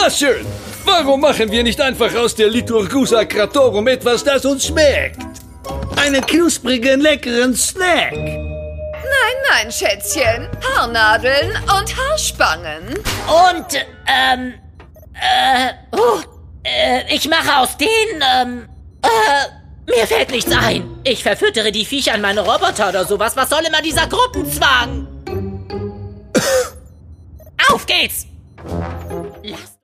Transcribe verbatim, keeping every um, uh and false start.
Na schön. Warum machen wir nicht einfach aus der Liturgusa Cratorum etwas, das uns schmeckt? Einen knusprigen, leckeren Snack. Nein, nein, Schätzchen. Haarnadeln und Haarspangen. Und, ähm, äh, oh, äh, ich mache aus denen, ähm, äh, mir fällt nichts ein. Ich verfüttere die Viecher an meine Roboter oder sowas. Was soll immer dieser Gruppenzwang? Auf geht's! Lass